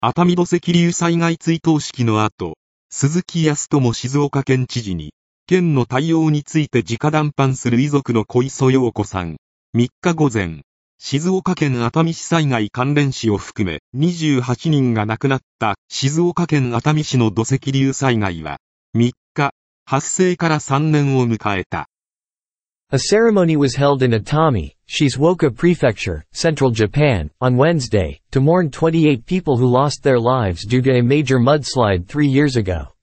熱海土石流災害追悼式の後、鈴木康友静岡県知事に、県の対応について直談判する遺族の小磯洋子さん。3日午前、静岡県熱海市災害関連死を含め28人が亡くなった静岡県熱海市の土石流災害は、3日、発生から3年を迎えた。 A ceremony was held in Atami, Shizuoka Prefecture, Central Japan, on Wednesday, to mourn 28 people who lost their lives due to a major mudslide 3 years ago.